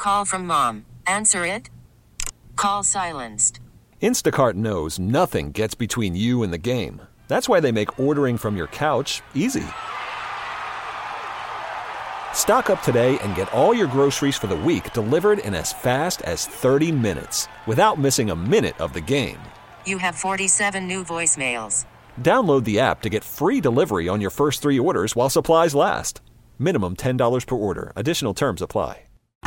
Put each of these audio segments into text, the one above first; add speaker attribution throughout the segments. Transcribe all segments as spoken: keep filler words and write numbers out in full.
Speaker 1: Call from mom. Answer it. Call silenced.
Speaker 2: Instacart knows nothing gets between you and the game. That's why they make ordering from your couch easy. Stock up today and get all your groceries for the week delivered in as fast as thirty minutes without missing a minute of the game.
Speaker 1: You have forty-seven new voicemails.
Speaker 2: Download the app to get free delivery on your first three orders while supplies last. Minimum ten dollars per order. Additional terms apply.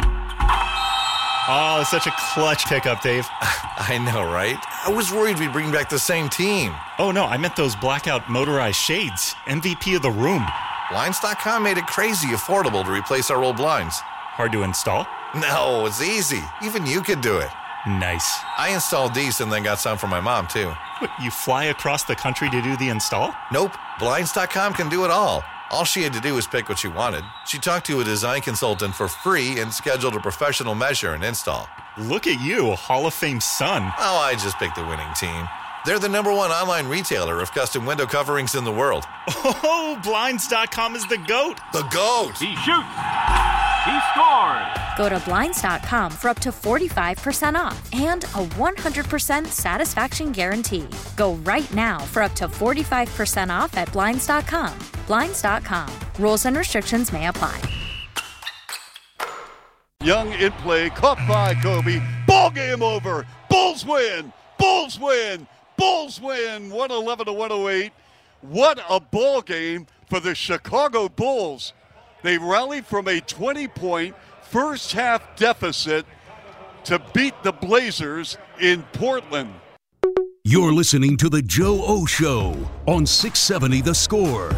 Speaker 3: Oh, such a clutch pickup, Dave.
Speaker 4: I know, right? I was worried we'd bring back the same team.
Speaker 3: Oh, no, I meant those blackout motorized shades. M V P of the room.
Speaker 4: Blinds dot com made it crazy affordable to replace our old blinds.
Speaker 3: Hard to install?
Speaker 4: No, it's easy. Even you could do it.
Speaker 3: Nice.
Speaker 4: I installed these and then got some for my mom, too.
Speaker 3: What, you fly across the country to do the install?
Speaker 4: Nope. Blinds dot com can do it all. All she had to do was pick what she wanted. She talked to a design consultant for free and scheduled a professional measure and install.
Speaker 3: Look at you, Hall of Fame son.
Speaker 4: Oh, I just picked the winning team. They're the number one online retailer of custom window coverings in the world.
Speaker 3: Oh, Blinds dot com is the GOAT.
Speaker 4: The GOAT.
Speaker 5: He shoots. He scores.
Speaker 6: Go to Blinds dot com for up to forty-five percent off and a one hundred percent satisfaction guarantee. Go right now for up to forty-five percent off at Blinds dot com. Blinds dot com. Rules and restrictions may apply.
Speaker 7: Young in play, caught by Kobe. Ball game over. Bulls win. Bulls win. Bulls win. one eleven to one oh eight. What a ball game for the Chicago Bulls. They rallied from a twenty-point first-half deficit to beat the Blazers in Portland.
Speaker 8: You're listening to The Joe O Show on six seventy The Score.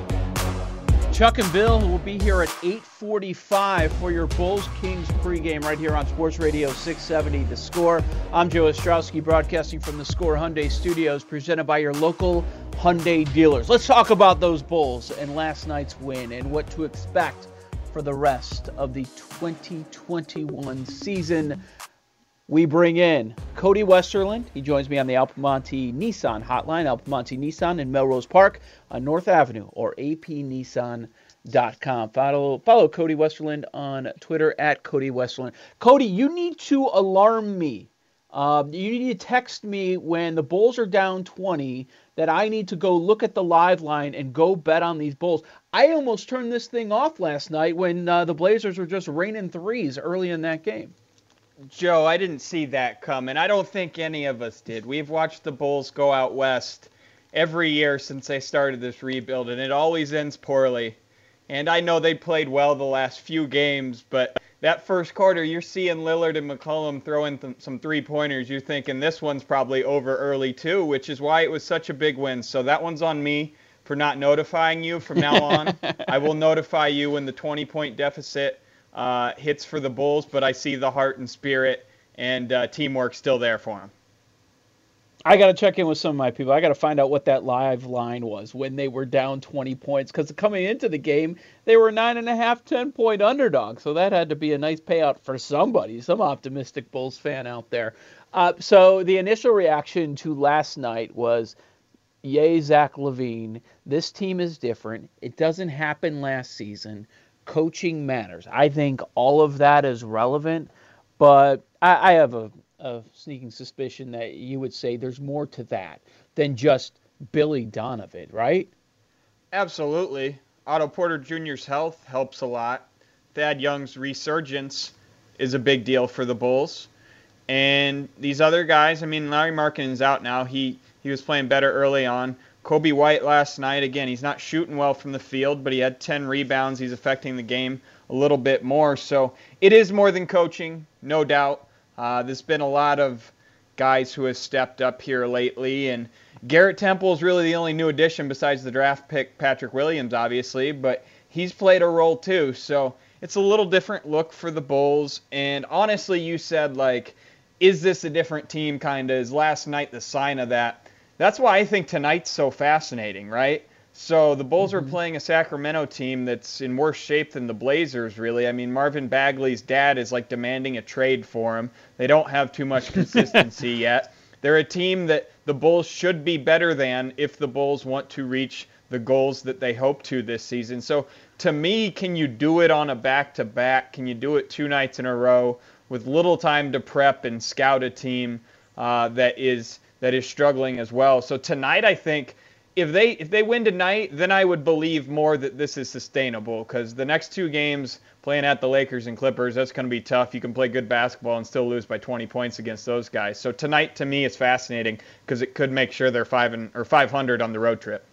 Speaker 9: Chuck and Bill will be here at eight forty-five for your Bulls-Kings pregame right here on Sports Radio six seventy The Score. I'm Joe Ostrowski, broadcasting from the Score Hyundai Studios, presented by your local Hyundai dealers. Let's talk about those Bulls and last night's win and what to expect for the rest of the twenty twenty-one season. We bring in Cody Westerland. He joins me on the Alpamonte Nissan hotline, Alpamonte Nissan in Melrose Park on North Avenue, or a p nissan dot com. Follow, follow Cody Westerland on Twitter at Cody Westerland. Cody, you need to alarm me. Uh, you need to text me when the Bulls are down twenty that I need to go look at the live line and go bet on these Bulls. I almost turned this thing off last night when uh, the Blazers were just raining threes early in that game.
Speaker 10: Joe, I didn't see that coming. I don't think any of us did. We've watched the Bulls go out west every year since they started this rebuild, and it always ends poorly. And I know they played well the last few games, but that first quarter, you're seeing Lillard and McCollum throw in th- some three-pointers. You're thinking this one's probably over early too, which is why it was such a big win. So that one's on me for not notifying you from now on. I will notify you when the twenty-point deficit Uh, hits for the Bulls, but I see the heart and spirit and uh, teamwork still there for them.
Speaker 9: I got to check in with some of my people. I got to find out what that live line was when they were down twenty points, because coming into the game, they were nine and a half, ten-point underdogs. So that had to be a nice payout for somebody, some optimistic Bulls fan out there. Uh, so the initial reaction to last night was, yay, Zach LaVine. This team is different. It doesn't happen last season. Coaching matters. I think all of that is relevant, but I, I have a, a sneaking suspicion that you would say there's more to that than just Billy Donovan, right?
Speaker 10: Absolutely. Otto Porter Junior's health helps a lot. Thad Young's resurgence is a big deal for the Bulls. And these other guys, I mean, Larry Markkanen's out now. He, he was playing better early on. Kobe White last night, again, he's not shooting well from the field, but he had ten rebounds. He's affecting the game a little bit more. So it is more than coaching, no doubt. Uh, there's been a lot of guys who have stepped up here lately, and Garrett Temple is really the only new addition besides the draft pick Patrick Williams, obviously, but he's played a role too. So it's a little different look for the Bulls. And honestly, you said, like, is this a different team kind of? Is last night the sign of that? That's why I think tonight's so fascinating, right? So the Bulls mm-hmm. are playing a Sacramento team that's in worse shape than the Blazers, really. I mean, Marvin Bagley's dad is like demanding a trade for him. They don't have too much consistency yet. They're a team that the Bulls should be better than if the Bulls want to reach the goals that they hope to this season. So to me, can you do it on a back-to-back? Can you do it two nights in a row with little time to prep and scout a team uh, that is that is struggling as well? So tonight, I think if they if they win tonight, then I would believe more that this is sustainable, because the next two games playing at the Lakers and Clippers, that's going to be tough. You can play good basketball and still lose by twenty points against those guys. So tonight, to me, is fascinating because it could make sure they're five and or five hundred on the road trip.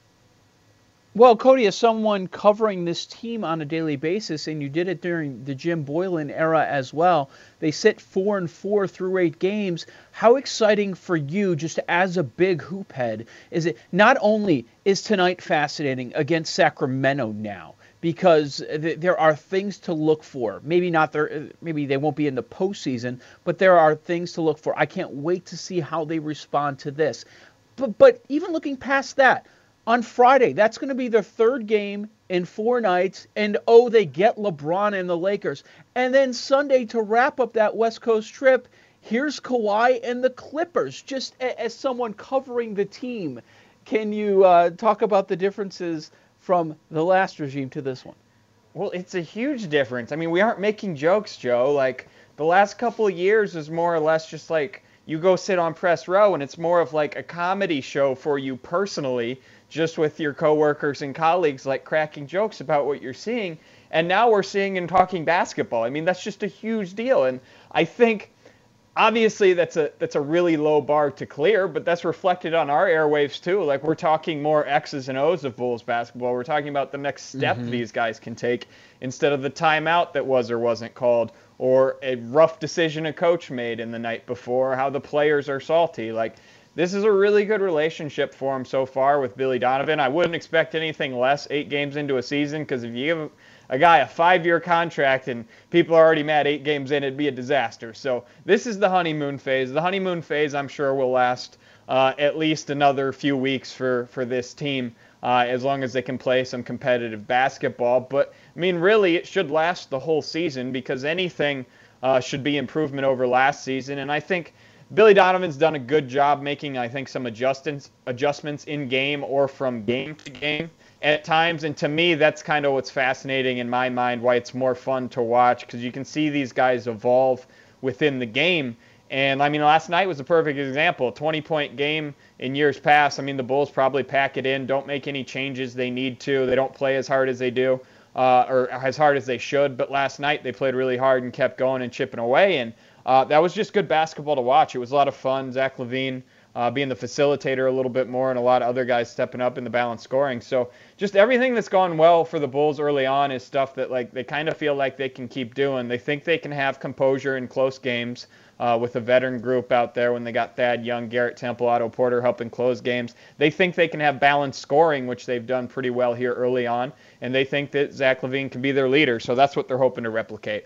Speaker 9: Well, Cody, as someone covering this team on a daily basis, and you did it during the Jim Boylan era as well, they sit four and four through eight games. How exciting for you, just as a big hoop head, is it? Not only is tonight fascinating against Sacramento now, because th- there are things to look for. Maybe not there. Maybe they won't be in the postseason, but there are things to look for. I can't wait to see how they respond to this. But but even looking past that, on Friday, that's going to be their third game in four nights, and oh, they get LeBron and the Lakers. And then Sunday, to wrap up that West Coast trip, here's Kawhi and the Clippers. Just a- as someone covering the team, can you uh, talk about the differences from the last regime to this one?
Speaker 10: Well, it's a huge difference. I mean, we aren't making jokes, Joe. Like, the last couple of years is more or less just like you go sit on press row, and it's more of like a comedy show for you personally, just with your coworkers and colleagues, like cracking jokes about what you're seeing. And now we're seeing and talking basketball. I mean, that's just a huge deal. And I think, obviously, that's a that's a really low bar to clear, but that's reflected on our airwaves too. Like, we're talking more X's and O's of Bulls basketball. We're talking about the next step mm-hmm. these guys can take instead of the timeout that was or wasn't called, or a rough decision a coach made in the night before, how the players are salty. Like, this is a really good relationship for him so far with Billy Donovan. I wouldn't expect anything less eight games into a season, because if you give a guy a five-year contract and people are already mad eight games in, it'd be a disaster. So this is the honeymoon phase. The honeymoon phase, I'm sure, will last uh, at least another few weeks for, for this team, uh, as long as they can play some competitive basketball. But, I mean, really, it should last the whole season, because anything uh, should be improvement over last season. And I think Billy Donovan's done a good job making, I think, some adjustments adjustments in game or from game to game at times. And to me, that's kind of what's fascinating in my mind, why it's more fun to watch, because you can see these guys evolve within the game. And, I mean, last night was a perfect example. A twenty-point game in years past. I mean, the Bulls probably pack it in, don't make any changes they need to. They don't play as hard as they do, uh, or as hard as they should. But last night they played really hard and kept going and chipping away. And Uh, that was just good basketball to watch. It was a lot of fun. Zach LaVine uh, being the facilitator a little bit more, and a lot of other guys stepping up in the balanced scoring. So just everything that's gone well for the Bulls early on is stuff that, like, they kind of feel like they can keep doing. They think they can have composure in close games uh, with a veteran group out there when they got Thad Young, Garrett Temple, Otto Porter helping close games. They think they can have balanced scoring, which they've done pretty well here early on, and they think that Zach LaVine can be their leader. So that's what they're hoping to replicate.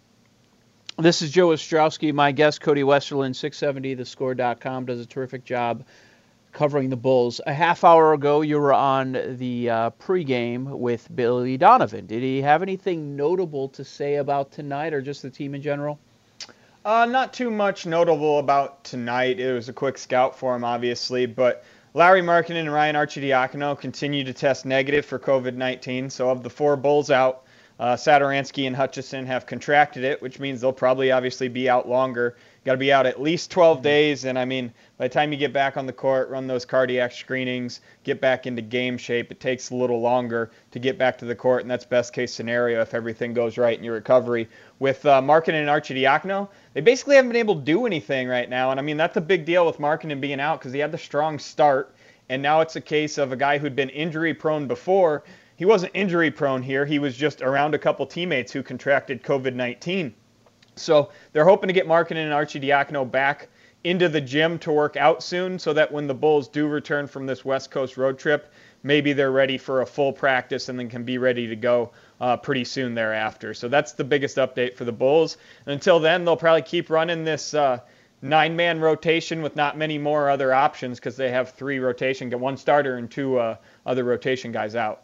Speaker 9: This is Joe Ostrowski. My guest, Cody Westerlund, six seventy the score dot com, does a terrific job covering the Bulls. A half hour ago, you were on the uh, pregame with Billy Donovan. Did he have anything notable to say about tonight, or just the team in general?
Speaker 10: Uh, not too much notable about tonight. It was a quick scout for him, obviously, but Lauri Markkanen and Ryan Arcidiacono continue to test negative for covid nineteen. So of the four Bulls out, Uh, Satoransky and Hutchison have contracted it, which means they'll probably obviously be out longer. Got to be out at least twelve days, and I mean, by the time you get back on the court, run those cardiac screenings, get back into game shape, it takes a little longer to get back to the court, and that's best case scenario if everything goes right in your recovery. With uh, Markkanen and Arcidiacono, they basically haven't been able to do anything right now, and I mean, that's a big deal with Markkanen being out, because he had the strong start, and now it's a case of a guy who'd been injury prone before. He wasn't injury prone here. He was just around a couple teammates who contracted covid nineteen. So they're hoping to get Markkanen and Arcidiacono back into the gym to work out soon, so that when the Bulls do return from this West Coast road trip, maybe they're ready for a full practice and then can be ready to go uh, pretty soon thereafter. So that's the biggest update for the Bulls. And until then, they'll probably keep running this uh, nine-man rotation with not many more other options, because they have three rotation, one starter and two uh, other rotation guys out.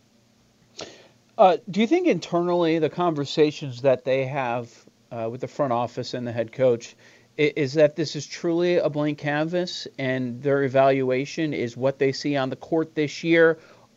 Speaker 9: Uh, do you think internally the conversations that they have uh, with the front office and the head coach is, is that this is truly a blank canvas and their evaluation is what they see on the court this year?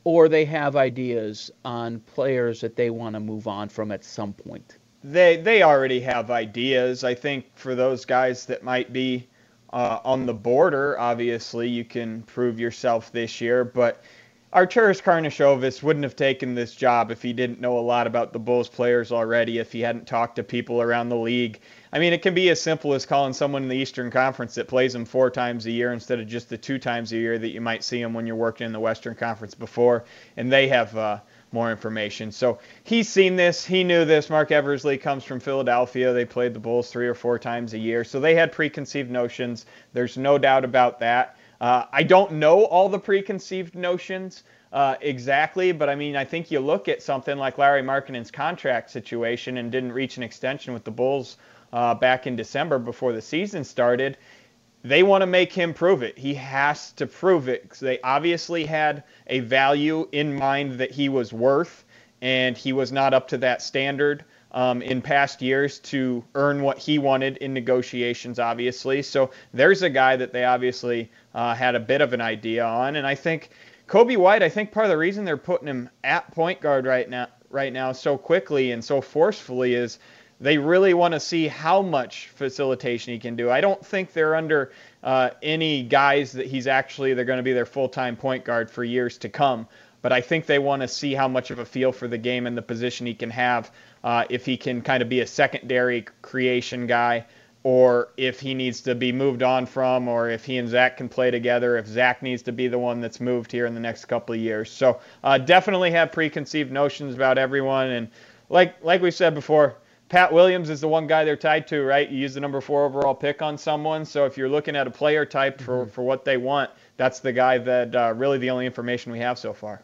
Speaker 9: or they have ideas on players that they want to move on from at some point?
Speaker 10: They they already have ideas. I think for those guys that might be uh, on the border, obviously you can prove yourself this year, but Arturas Karnisovas wouldn't have taken this job if he didn't know a lot about the Bulls players already, if he hadn't talked to people around the league. I mean, it can be as simple as calling someone in the Eastern Conference that plays them four times a year instead of just the two times a year that you might see them when you're working in the Western Conference before, and they have uh, more information. So he's seen this. He knew this. Mark Eversley comes from Philadelphia. They played the Bulls three or four times a year, so they had preconceived notions. There's no doubt about that. Uh, I don't know all the preconceived notions uh, exactly, but I mean, I think you look at something like Larry Markkanen's contract situation and didn't reach an extension with the Bulls uh, back in December before the season started. They want to make him prove it. He has to prove it because they obviously had a value in mind that he was worth, and he was not up to that standard Um, in past years to earn what he wanted in negotiations, obviously. So there's a guy that they obviously uh, had a bit of an idea on. And I think Coby White, I think part of the reason they're putting him at point guard right now, right now so quickly and so forcefully is they really want to see how much facilitation he can do. I don't think they're under uh, any guys that he's actually, they're going to be their full-time point guard for years to come. But I think they want to see how much of a feel for the game and the position he can have, uh, if he can kind of be a secondary creation guy, or if he needs to be moved on from, or if he and Zach can play together, if Zach needs to be the one that's moved here in the next couple of years. So uh, definitely have preconceived notions about everyone. And like like we said before, Pat Williams is the one guy they're tied to, right? You use the number four overall pick on someone. So if you're looking at a player type for, for what they want, that's the guy that uh, really the only information we have so far.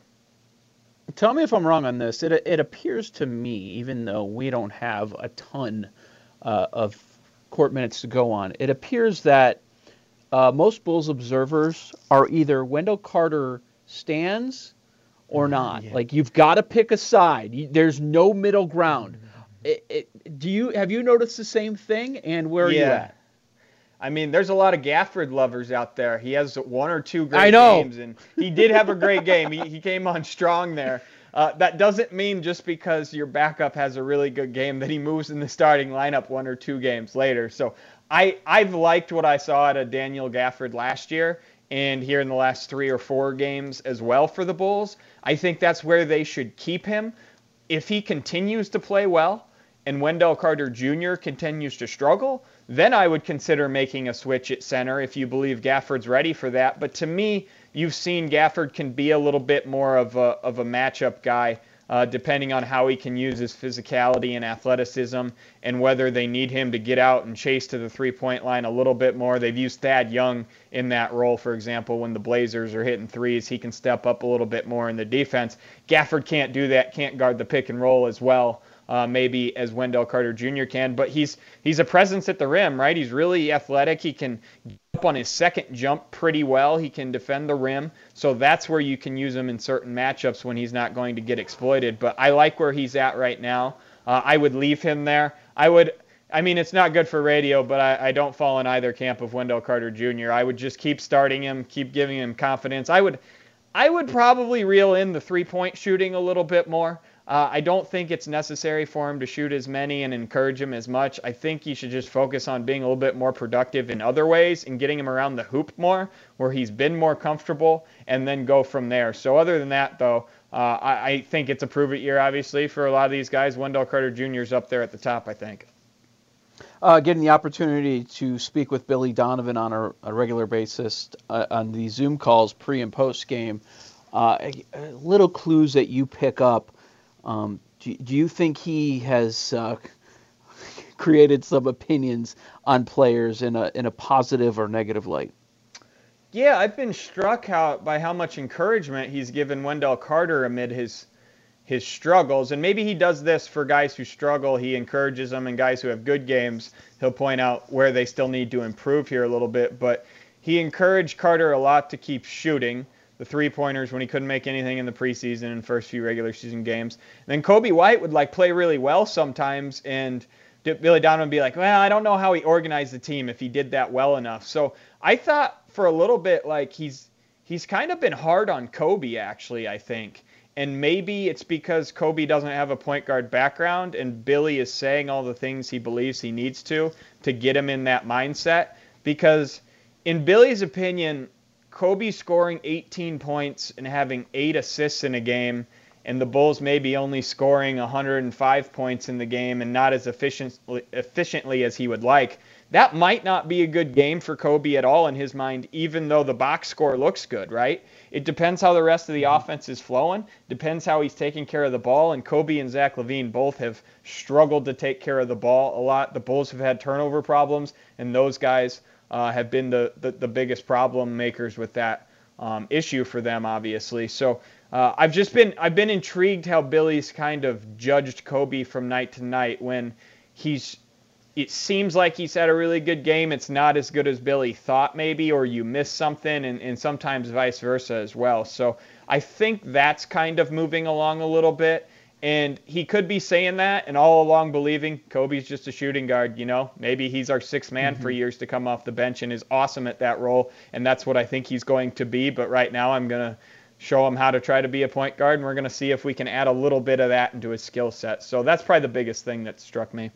Speaker 9: Tell me if I'm wrong on this. It it appears to me, even though we don't have a ton uh, of court minutes to go on, it appears that uh, most Bulls observers are either Wendell Carter stans or not. Yeah. Like, you've got to pick a side. You, there's no middle ground. It, it, do you have you noticed the same thing? And where are
Speaker 10: yeah.
Speaker 9: you at?
Speaker 10: I mean, there's a lot of Gafford lovers out there. He has one or two great
Speaker 9: I know.
Speaker 10: games, and he did have a great game. He, he came on strong there. Uh, that doesn't mean just because your backup has a really good game that he moves in the starting lineup one or two games later. So I, I've liked what I saw out of Daniel Gafford last year and here in the last three or four games as well for the Bulls. I think that's where they should keep him. If he continues to play well and Wendell Carter Junior continues to struggle, then I would consider making a switch at center if you believe Gafford's ready for that. But to me, you've seen Gafford can be a little bit more of a, of a matchup guy, uh, depending on how he can use his physicality and athleticism and whether they need him to get out and chase to the three-point line a little bit more. They've used Thad Young in that role, for example, when the Blazers are hitting threes. He can step up a little bit more in the defense. Gafford can't do that, can't guard the pick and roll as well. Uh, maybe as Wendell Carter Junior can, but he's he's a presence at the rim, right? He's really athletic. He can get up on his second jump pretty well. He can defend the rim. So that's where you can use him in certain matchups when he's not going to get exploited. But I like where he's at right now. Uh, I would leave him there. I would, I mean, it's not good for radio, but I, I don't fall in either camp of Wendell Carter Junior I would just keep starting him, keep giving him confidence. I would, I would probably reel in the three-point shooting a little bit more. Uh, I don't think it's necessary for him to shoot as many and encourage him as much. I think he should just focus on being a little bit more productive in other ways and getting him around the hoop more, where he's been more comfortable, and then go from there. So other than that, though, uh, I, I think it's a prove-it year, obviously, for a lot of these guys. Wendell Carter Junior is up there at the top, I think.
Speaker 9: Uh, getting the opportunity to speak with Billy Donovan on a, a regular basis uh, on the Zoom calls pre- and post-game, uh, little clues that you pick up. Um, do, do you think he has uh, created some opinions on players in a in a positive or negative light?
Speaker 10: Yeah, I've been struck how, by how much encouragement he's given Wendell Carter amid his his struggles. And maybe he does this for guys who struggle. He encourages them, and guys who have good games, he'll point out where they still need to improve here a little bit. But he encouraged Carter a lot to keep shooting the three-pointers when he couldn't make anything in the preseason and first few regular season games. And then Coby White would like play really well sometimes, and Billy Donovan would be like, well, I don't know how he organized the team if he did that well enough. So I thought for a little bit like he's he's kind of been hard on Kobe, actually, I think. And maybe it's because Kobe doesn't have a point guard background and Billy is saying all the things he believes he needs to to get him in that mindset. Because in Billy's opinion, Kobe scoring eighteen points and having eight assists in a game, and the Bulls maybe only scoring one hundred five points in the game and not as efficiently, efficiently as he would like, that might not be a good game for Kobe at all in his mind, even though the box score looks good, right? It depends how the rest of the offense is flowing, depends how he's taking care of the ball, and Kobe and Zach LaVine both have struggled to take care of the ball a lot. The Bulls have had turnover problems, and those guys uh, have been the, the, the biggest problem makers with that um, issue for them, obviously. So uh, I've just been I've been intrigued how Billy's kind of judged Kobe from night to night when he's it seems like he's had a really good game. It's not as good as Billy thought maybe, or you miss something, and, and sometimes vice versa as well. So I think that's kind of moving along a little bit. And he could be saying that and all along believing Kobe's just a shooting guard, you know. Maybe he's our sixth man mm-hmm. for years to come off the bench and is awesome at that role, and that's what I think he's going to be. But right now I'm going to show him how to try to be a point guard, and we're going to see if we can add a little bit of that into his skill set. So that's probably the biggest thing that struck me.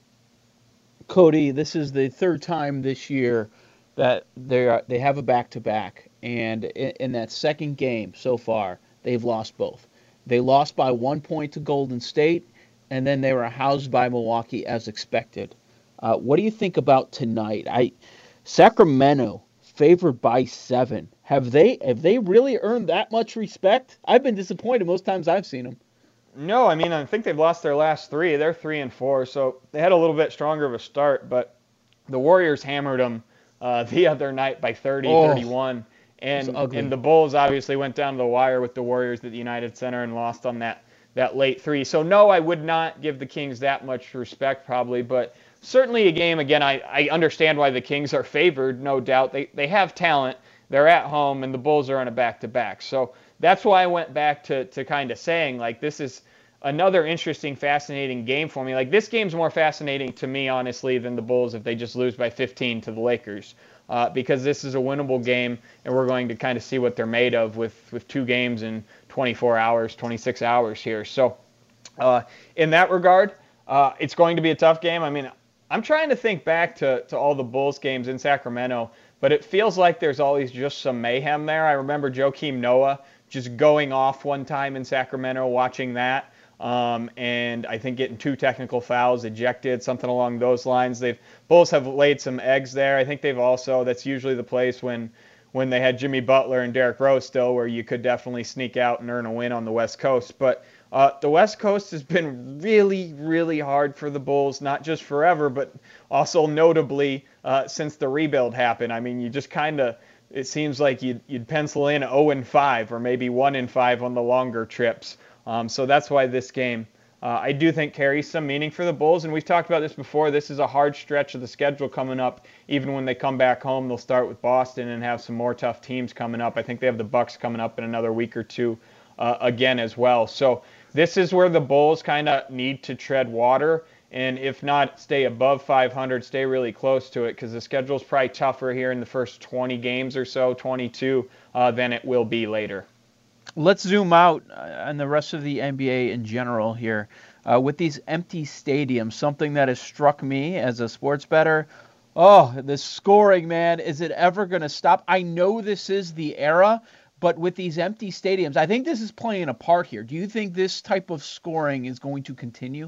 Speaker 9: Cody, this is the third time this year that they are, they have a back-to-back, and in, in that second game so far, they've lost both. They lost by one point to Golden State, and then they were housed by Milwaukee as expected. Uh, what do you think about tonight? I Sacramento favored by seven. Have they have they really earned that much respect? I've been disappointed most times I've seen them.
Speaker 10: No, I mean, I think they've lost their last three. They're three and four, so they had a little bit stronger of a start, but the Warriors hammered them uh, the other night by thirty, oh, thirty-one. And, and the Bulls obviously went down to the wire with the Warriors at the United Center and lost on that, that late three. So, no, I would not give the Kings that much respect probably, but certainly a game, again, I, I understand why the Kings are favored, no doubt. They, they have talent. They're at home, and the Bulls are on a back-to-back. So that's why I went back to, to kind of saying, like, this is another interesting, fascinating game for me. Like, this game's more fascinating to me, honestly, than the Bulls if they just lose by fifteen to the Lakers. Uh, because this is a winnable game, and we're going to kind of see what they're made of with, with two games in twenty-four hours, twenty-six hours here. So uh, in that regard, uh, it's going to be a tough game. I mean, I'm trying to think back to, to all the Bulls games in Sacramento, but it feels like there's always just some mayhem there. I remember Joakim Noah just going off one time in Sacramento, watching that. Um, and I think getting two technical fouls, ejected, something along those lines. They've Bulls have laid some eggs there. I think they've also, that's usually the place when when they had Jimmy Butler and Derrick Rose still, where you could definitely sneak out and earn a win on the West Coast. But uh, the West Coast has been really, really hard for the Bulls, not just forever, but also notably uh, since the rebuild happened. I mean, you just kind of, it seems like you'd, you'd pencil in oh and five or maybe one and five on the longer trips. Um, so that's why this game, uh, I do think, carries some meaning for the Bulls. And we've talked about this before. This is a hard stretch of the schedule coming up. Even when they come back home, they'll start with Boston and have some more tough teams coming up. I think they have the Bucks coming up in another week or two uh, again as well. So this is where the Bulls kind of need to tread water. And if not, stay above five hundred, stay really close to it, because the schedule's probably tougher here in the first twenty games or so, twenty-two, uh, than it will be later.
Speaker 9: Let's zoom out on the rest of the N B A in general here. Uh, with these empty stadiums, something that has struck me as a sports bettor, oh, the scoring, man, is it ever going to stop? I know this is the era, but with these empty stadiums, I think this is playing a part here. Do you think this type of scoring is going to continue?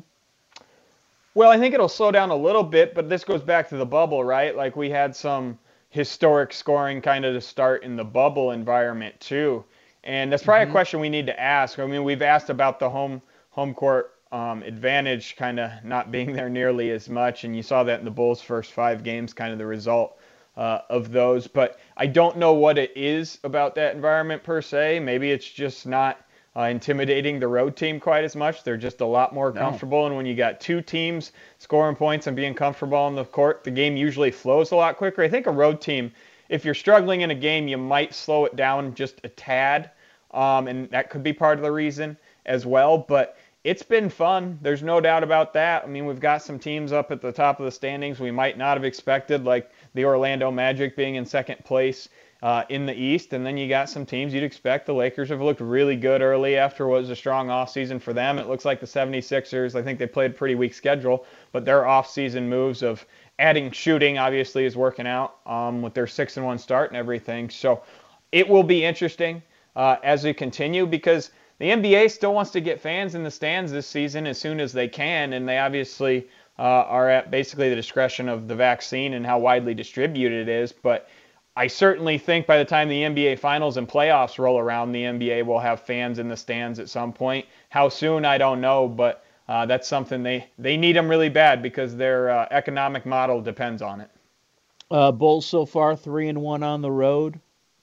Speaker 10: Well, I think it'll slow down a little bit, but this goes back to the bubble, right? Like, we had some historic scoring kind of to start in the bubble environment too. And that's probably mm-hmm. a question we need to ask. I mean, we've asked about the home home court um, advantage kind of not being there nearly as much, and you saw that in the Bulls' first five games, kind of the result uh, of those. But I don't know what it is about that environment per se. Maybe it's just not uh, intimidating the road team quite as much. They're just a lot more no. comfortable, and when you got two teams scoring points and being comfortable on the court, the game usually flows a lot quicker. I think a road team, if you're struggling in a game, you might slow it down just a tad. Um, and that could be part of the reason as well. But it's been fun. There's no doubt about that. I mean, we've got some teams up at the top of the standings we might not have expected, like the Orlando Magic being in second place uh, in the East. And then you got some teams you'd expect. The Lakers have looked really good early after what was a strong offseason for them. It looks like the seventy-sixers, I think they played a pretty weak schedule, but their offseason moves of adding shooting obviously is working out um, with their six and one start and everything. So it will be interesting uh, as we continue, because the N B A still wants to get fans in the stands this season as soon as they can, and they obviously uh, are at basically the discretion of the vaccine and how widely distributed it is. But I certainly think by the time the N B A Finals and playoffs roll around, the N B A will have fans in the stands at some point. How soon, I don't know, but uh, that's something they, they need them really bad because their uh, economic model depends on it.
Speaker 9: Uh, Bulls so far three and one on the road,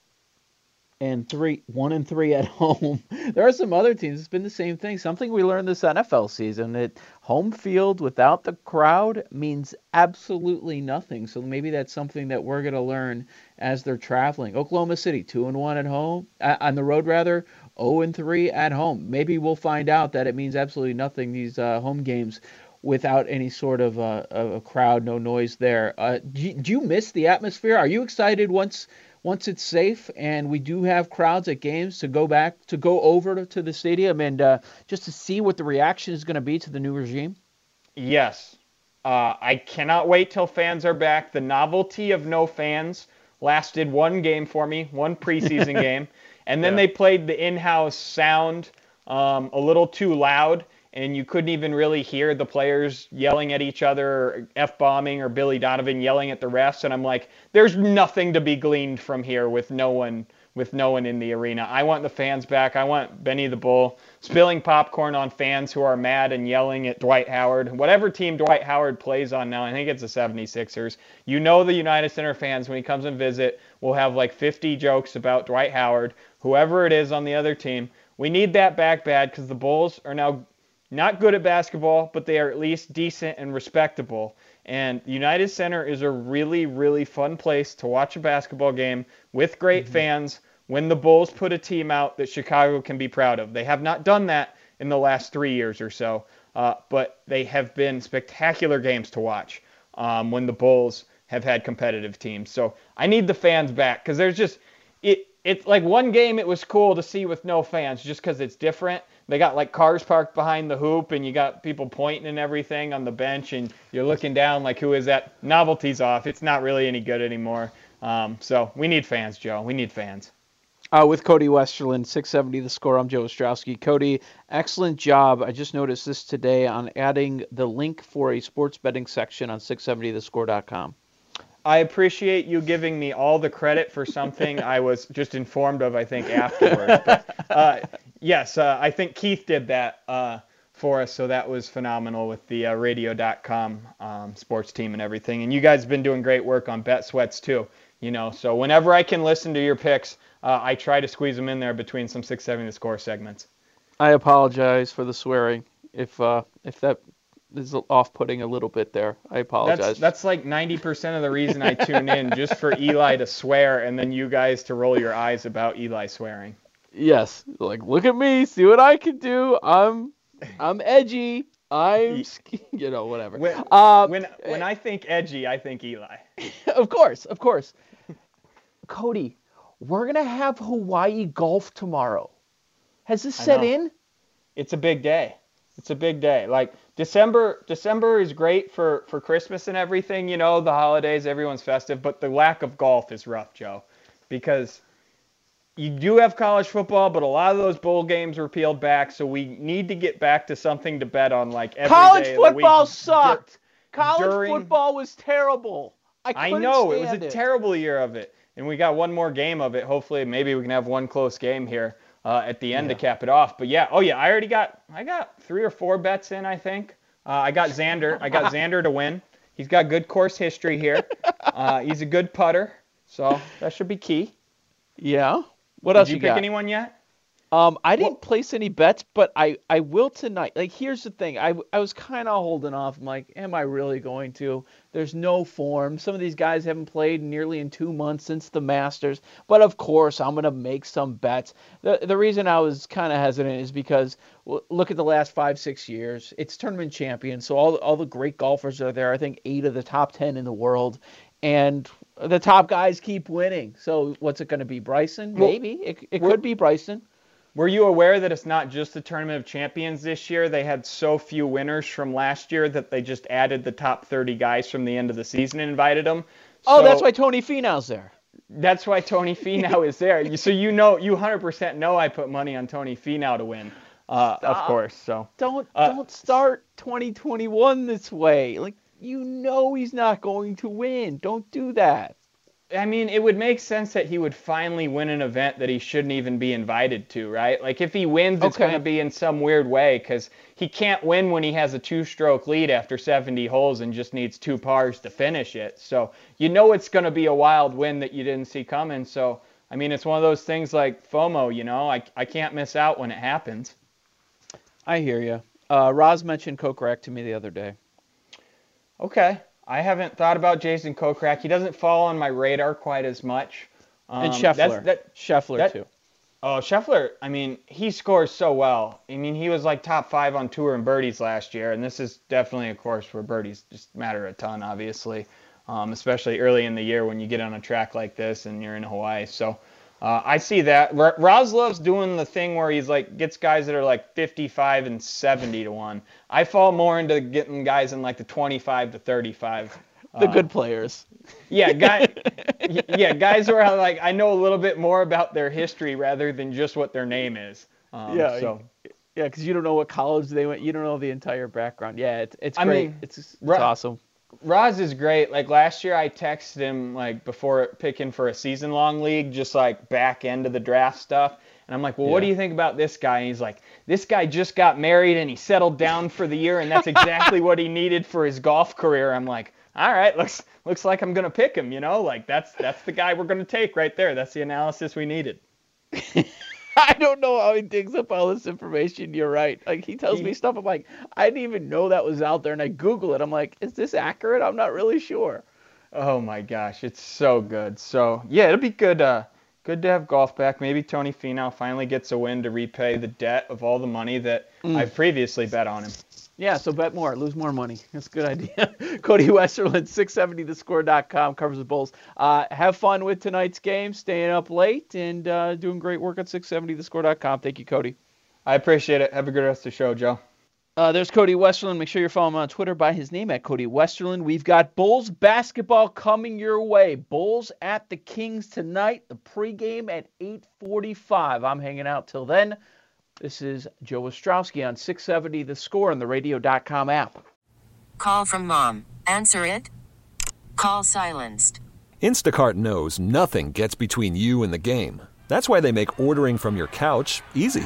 Speaker 9: and three one and three at home. There are some other teams. It's been the same thing. Something we learned this N F L season, that home field without the crowd means absolutely nothing. So maybe that's something that we're going to learn as they're traveling. Oklahoma City two and one at home, uh, on the road rather. zero and three at home. Maybe we'll find out that it means absolutely nothing, these uh, home games, without any sort of uh, a crowd, no noise there. Uh, do, you, do you miss the atmosphere? Are you excited once once it's safe and we do have crowds at games to go back, to go over to, to the stadium and uh, just to see what the reaction is going to be to the new regime?
Speaker 10: Yes. Uh, I cannot wait till fans are back. The novelty of no fans lasted one game for me, one preseason game. And then yeah. they played the in-house sound um, a little too loud, and you couldn't even really hear the players yelling at each other, or F-bombing, or Billy Donovan yelling at the refs. And I'm like, there's nothing to be gleaned from here with no one with no one in the arena. I want the fans back. I want Benny the Bull spilling popcorn on fans who are mad and yelling at Dwight Howard. Whatever team Dwight Howard plays on now, I think it's the seventy-sixers. You know the United Center fans, when he comes and visit, will have like fifty jokes about Dwight Howard, whoever it is on the other team. We need that back bad because the Bulls are now not good at basketball, but they are at least decent and respectable. And United Center is a really, really fun place to watch a basketball game with great mm-hmm. fans when the Bulls put a team out that Chicago can be proud of. They have not done that in the last three years or so, uh, but they have been spectacular games to watch um, when the Bulls have had competitive teams. So I need the fans back because there's just it. It's like one game it was cool to see with no fans just because it's different. They got like cars parked behind the hoop and you got people pointing and everything on the bench and you're looking down like, who is that? Novelty's off. It's not really any good anymore. Um, so we need fans, Joe. We need fans.
Speaker 9: Uh, with Cody Westerland, six seventy The Score. I'm Joe Ostrowski. Cody, excellent job. I just noticed this today on adding the link for a sports betting section on six seventy the score dot com.
Speaker 10: I appreciate you giving me all the credit for something I was just informed of, I think, afterwards. But, uh, yes, uh, I think Keith did that uh, for us, so that was phenomenal with the uh, radio dot com um, sports team and everything. And you guys have been doing great work on Bet Sweats, too. You know, so whenever I can listen to your picks, uh, I try to squeeze them in there between some six seventy The Score segments.
Speaker 9: I apologize for the swearing. If uh, if that is off-putting a little bit there, I apologize.
Speaker 10: That's, that's like ninety percent of the reason I tune in, just for Eli to swear and then you guys to roll your eyes about Eli swearing.
Speaker 9: Yes, like, look at me, see what I can do. I'm I'm edgy. I'm, you know, whatever.
Speaker 10: When,
Speaker 9: um,
Speaker 10: when, when I think edgy, I think Eli.
Speaker 9: Of course, of course. Cody, we're going to have Hawaii golf tomorrow. Has this set in?
Speaker 10: It's a big day. It's a big day. Like, December December is great for, for Christmas and everything, you know, the holidays, everyone's festive, but the lack of golf is rough, Joe, because you do have college football, but a lot of those bowl games were peeled back, so we need to get back to something to bet on, like, every
Speaker 9: college
Speaker 10: day
Speaker 9: football
Speaker 10: of the week.
Speaker 9: sucked. College
Speaker 10: During,
Speaker 9: football was terrible. I,
Speaker 10: I know, it was a
Speaker 9: it.
Speaker 10: terrible year of it, and we got one more game of it. Hopefully, maybe we can have one close game here uh, at the end yeah. to cap it off. But yeah, oh yeah, I already got, I got three or four bets in, I think. Uh, I got Xander. I got Xander to win. He's got good course history here. Uh, he's a good putter, so that should be key.
Speaker 9: Yeah. What
Speaker 10: Did
Speaker 9: else
Speaker 10: you,
Speaker 9: you
Speaker 10: pick
Speaker 9: got?
Speaker 10: anyone yet?
Speaker 9: Um, I didn't
Speaker 10: well,
Speaker 9: place any bets, but I, I will tonight. Like, here's the thing. I, I was kind of holding off. I'm like, am I really going to? There's no form. Some of these guys haven't played nearly in two months since the Masters. But, of course, I'm going to make some bets. The the reason I was kind of hesitant is because, well, look at the last five, six years. It's tournament champions, so all, all the great golfers are there. I think eight of the top ten in the world. And the top guys keep winning. So what's it going to be, Bryson? Maybe. Well, it it could be Bryson.
Speaker 10: Were you aware that it's not just the Tournament of Champions this year? They had so few winners from last year that they just added the top thirty guys from the end of the season and invited them. So,
Speaker 9: oh, that's why Tony Finau's there.
Speaker 10: That's why Tony Finau is there. So you know, you one hundred percent know I put money on Tony Finau to win, uh, of course. So
Speaker 9: Don't
Speaker 10: uh,
Speaker 9: don't start twenty twenty-one this way. Like, you know he's not going to win. Don't do that.
Speaker 10: I mean, it would make sense that he would finally win an event that he shouldn't even be invited to, right? Like, if he wins, it's
Speaker 9: Okay.
Speaker 10: going to be in some weird way because he can't win when he has a two-stroke lead after seventy holes and just needs two pars to finish it. So you know it's going to be a wild win that you didn't see coming. So, I mean, it's one of those things like FOMO, you know? I, I can't miss out when it happens.
Speaker 9: I hear you. Uh, Roz mentioned Kokrak to me the other day.
Speaker 10: Okay. I haven't thought about Jason Kokrak. He doesn't fall on my radar quite as much. Um,
Speaker 9: And Scheffler.
Speaker 10: that's- That,
Speaker 9: Scheffler,
Speaker 10: that-
Speaker 9: too.
Speaker 10: Oh, Scheffler, I mean, he scores so well. I mean, he was like top five on tour in birdies last year, and this is definitely a course where birdies just matter a ton, obviously, um, especially early in the year when you get on a track like this and you're in Hawaii. So uh, I see that. R- Roz loves doing the thing where he's like gets guys that are like fifty-five and seventy to one. I fall more into getting guys in like the twenty-five to thirty-five.
Speaker 9: The
Speaker 10: uh,
Speaker 9: good players.
Speaker 10: Yeah, guy, yeah, guys who are like, I know a little bit more about their history rather than just what their name is. Um,
Speaker 9: yeah,
Speaker 10: so.
Speaker 9: yeah, because you don't know what college they went. You don't know the entire background. Yeah, it's it's
Speaker 10: I
Speaker 9: great.
Speaker 10: mean,
Speaker 9: it's it's
Speaker 10: Ro-
Speaker 9: awesome.
Speaker 10: Roz is great. Like last year, I texted him like before picking for a season-long league, just like back end of the draft stuff. And I'm like, well, what do
Speaker 9: Yeah.
Speaker 10: you think about this guy? And he's like, this guy just got married and he settled down for the year, and that's exactly what he needed for his golf career. I'm like, all right, looks looks like I'm gonna pick him. You know, like that's that's the guy we're gonna take right there. That's the analysis we needed.
Speaker 9: I don't know how he digs up all this information. You're right. Like, he tells me stuff. I'm like, I didn't even know that was out there. And I Google it. I'm like, is this accurate? I'm not really sure.
Speaker 10: Oh my gosh, it's so good. So yeah, it'll be good. Uh, good to have golf back. Maybe Tony Finau finally gets a win to repay the debt of all the money that
Speaker 9: Mm.
Speaker 10: I've previously bet on him.
Speaker 9: Yeah, so bet more, lose more money. That's a good idea. Cody Westerlund, six seventy the score dot com, covers the Bulls. Uh, have fun with tonight's game, staying up late, and uh, doing great work at six seventy the score dot com. Thank you, Cody.
Speaker 10: I appreciate it. Have a good rest of the show, Joe.
Speaker 9: Uh, there's Cody Westerlund. Make sure you're following him on Twitter by his name at Cody Westerlund. We've got Bulls basketball coming your way. Bulls at the Kings tonight. The pregame at eight forty-five. I'm hanging out till then. This is Joe Ostrowski on six seventy The Score and the radio dot com app.
Speaker 1: Call from mom. Answer it. Call silenced.
Speaker 2: Instacart knows nothing gets between you and the game. That's why they make ordering from your couch easy.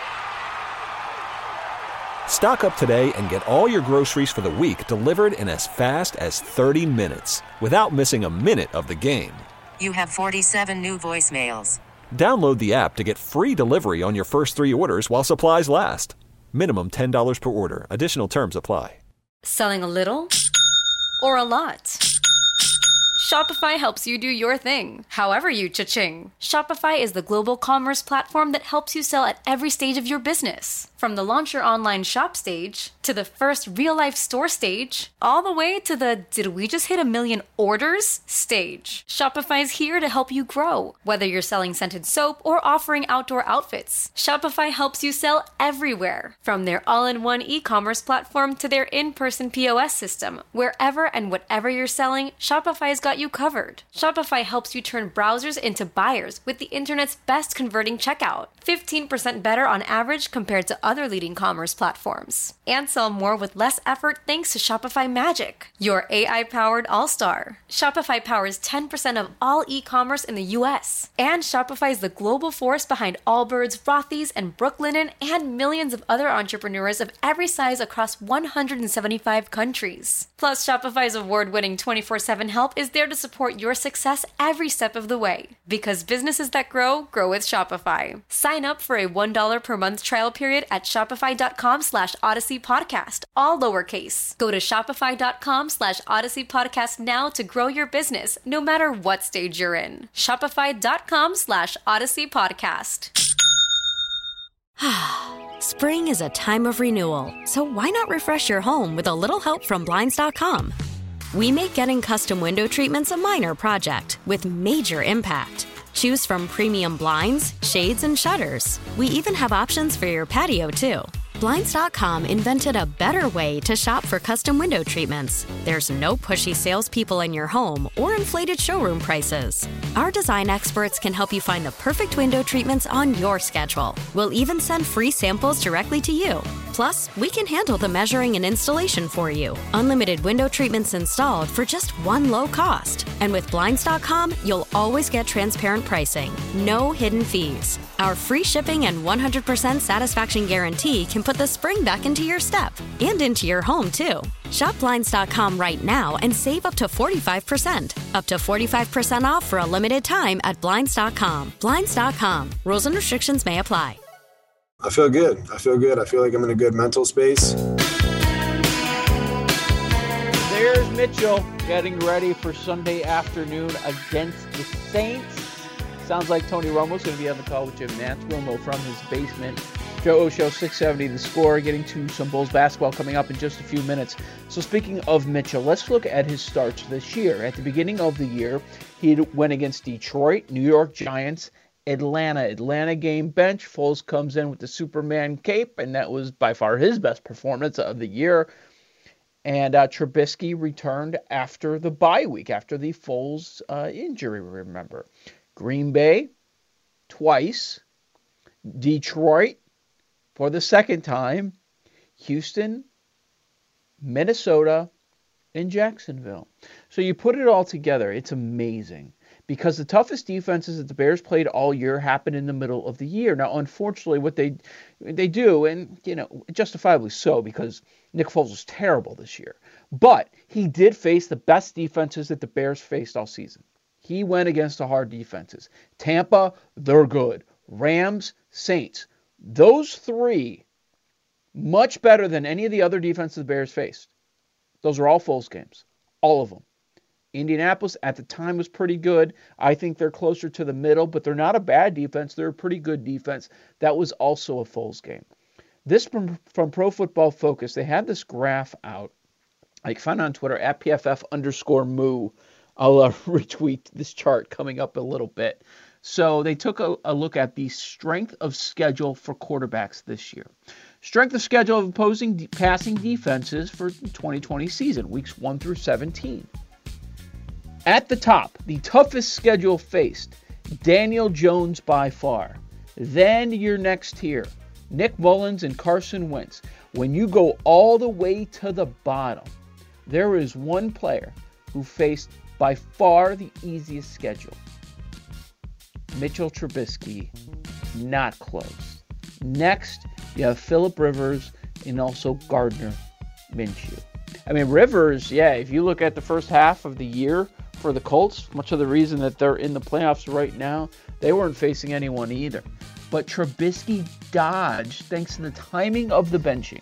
Speaker 2: Stock up today and get all your groceries for the week delivered in as fast as thirty minutes without missing a minute of the game.
Speaker 1: You have forty-seven new voicemails.
Speaker 2: Download the app to get free delivery on your first three orders while supplies last. Minimum ten dollars per order. Additional terms apply.
Speaker 11: Selling a little or a lot? Shopify helps you do your thing, however you cha-ching. Shopify is the global commerce platform that helps you sell at every stage of your business. From the launch your online shop stage, to the first real-life store stage, all the way to the did we just hit a million orders stage. Shopify's here to help you grow. Whether you're selling scented soap or offering outdoor outfits, Shopify helps you sell everywhere. From their all-in-one e-commerce platform to their in-person P O S system, wherever and whatever you're selling, Shopify's got you covered. Shopify helps you turn browsers into buyers with the internet's best converting checkout. fifteen percent better on average compared to other leading commerce platforms. And sell more with less effort thanks to Shopify Magic, your A I-powered all-star. Shopify powers ten percent of all e-commerce in the U S. And Shopify is the global force behind Allbirds, Rothy's, and Brooklinen, and millions of other entrepreneurs of every size across one hundred seventy-five countries. Plus, Shopify's award-winning twenty-four seven help is there to support your success every step of the way. Because businesses that grow, grow with Shopify. Sign up for a one dollar per month trial period at shopify.com slash Odyssey Podcast, all lowercase. Go to shopify.com slash Odyssey Podcast now to grow your business, no matter what stage you're in. Shopify.com slash Odyssey Podcast.
Speaker 6: Spring is a time of renewal, so why not refresh your home with a little help from Blinds dot com? We make getting custom window treatments a minor project with major impact. Choose from premium blinds, shades, and shutters. We even have options for your patio, too. Blinds dot com invented a better way to shop for custom window treatments. There's no pushy salespeople in your home or inflated showroom prices. Our design experts can help you find the perfect window treatments on your schedule. We'll even send free samples directly to you. Plus, we can handle the measuring and installation for you. Unlimited window treatments installed for just one low cost. And with Blinds dot com, you'll always get transparent pricing. No hidden fees. Our free shipping and one hundred percent satisfaction guarantee can put the spring back into your step and into your home, too. Shop Blinds dot com right now and save up to forty-five percent. Up to forty-five percent off for a limited time at Blinds dot com. Blinds dot com. Rules and restrictions may apply.
Speaker 12: I feel good. I feel good. I feel like I'm in a good mental space.
Speaker 9: There's Mitchell getting ready for Sunday afternoon against the Saints. Sounds like Tony Romo's going to be on the call with Jim Nantz. Romo from his basement. Joe O Show, six seventy The Score. Getting to some Bulls basketball coming up in just a few minutes. So speaking of Mitchell, let's look at his starts this year. At the beginning of the year, he went against Detroit, New York Giants, Atlanta. Atlanta game bench. Foles comes in with the Superman cape, and that was by far his best performance of the year. And uh, Trubisky returned after the bye week, after the Foles uh, injury, remember. Green Bay, twice. Detroit, for the second time. Houston, Minnesota, and Jacksonville. So you put it all together, it's amazing. Because the toughest defenses that the Bears played all year happened in the middle of the year. Now, unfortunately, what they they do, and you know, justifiably so, because Nick Foles was terrible this year. But he did face the best defenses that the Bears faced all season. He went against the hard defenses. Tampa, they're good. Rams, Saints. Those three, much better than any of the other defenses the Bears faced. Those are all Foles games. All of them. Indianapolis at the time was pretty good. I think they're closer to the middle, but they're not a bad defense. They're a pretty good defense. That was also a Foles game. This from, from Pro Football Focus, they had this graph out. I can find it on Twitter, at P F F underscore moo. I'll uh, retweet this chart coming up a little bit. So they took a, a look at the strength of schedule for quarterbacks this year. Strength of schedule of opposing de- passing defenses for the twenty twenty season, weeks one through seventeen. At the top, the toughest schedule faced, Daniel Jones by far. Then your next tier, Nick Mullins and Carson Wentz. When you go all the way to the bottom, there is one player who faced by far the easiest schedule. Mitchell Trubisky, not close. Next, you have Phillip Rivers and also Gardner Minshew. I mean, Rivers, yeah, if you look at the first half of the year for the Colts, much of the reason that they're in the playoffs right now, they weren't facing anyone either. But Trubisky dodged thanks to the timing of the benching.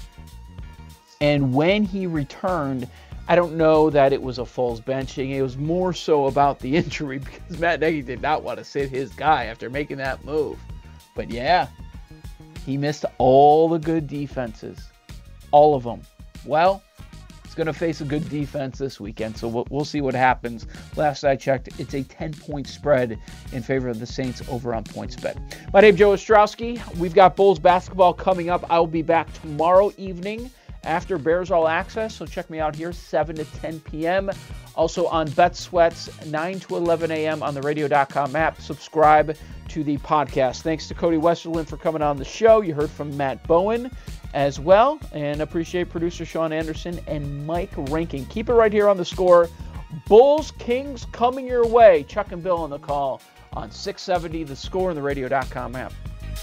Speaker 9: And when he returned, I don't know that it was a Foles benching. It was more so about the injury because Matt Nagy did not want to sit his guy after making that move. But yeah, he missed all the good defenses. All of them. Well, he's going to face a good defense this weekend, so we'll, we'll see what happens. Last I checked, it's a ten-point spread in favor of the Saints over on PointsBet. My name's Joe Ostrowski. We've got Bulls basketball coming up. I'll be back tomorrow evening after Bears All Access, so check me out here, seven to ten p.m. Also on Bet Sweats, nine to eleven a.m. on the radio dot com app. Subscribe to the podcast. Thanks to Cody Westerlund for coming on the show. You heard from Matt Bowen as well, and appreciate producer Sean Anderson and Mike Rankin. Keep it right here on The Score. Bulls Kings coming your way. Chuck and Bill on the call on six seventy The Score and the radio dot com app.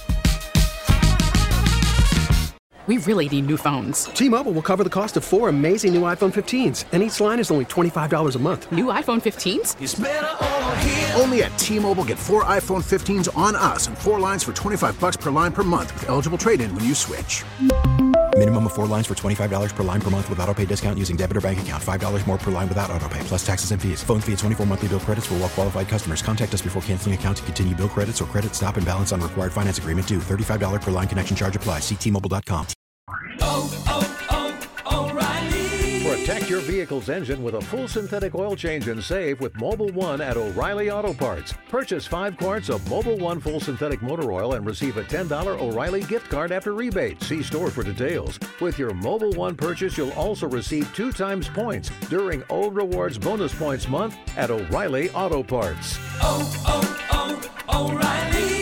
Speaker 13: We really need new phones.
Speaker 14: T-Mobile will cover the cost of four amazing new iPhone fifteens, and each line is only twenty-five dollars a month.
Speaker 13: New iPhone fifteens?
Speaker 15: It's better over here. Only at T-Mobile, get four iPhone fifteens on us and four lines for twenty-five bucks per line per month with eligible trade-in when you switch.
Speaker 16: Minimum of four lines for twenty-five dollars per line per month with autopay discount using debit or bank account. five dollars more per line without autopay, plus taxes and fees. Phone fee at twenty-four monthly bill credits for well-qualified customers. Contact us before canceling account to continue bill credits or credit stop and balance on required finance agreement due. thirty-five dollars per line connection charge applies. See T Mobile dot com.
Speaker 17: Oh, oh, oh, O'Reilly.
Speaker 9: We're at
Speaker 17: Protect your vehicle's engine with a full synthetic oil change and save with Mobil one at O'Reilly Auto Parts. Purchase five quarts of Mobil one full synthetic motor oil and receive a ten dollars O'Reilly gift card after rebate. See store for details. With your Mobil one purchase, you'll also receive two times points during O Rewards Bonus Points Month at O'Reilly Auto Parts.
Speaker 18: Oh, oh, oh, O'Reilly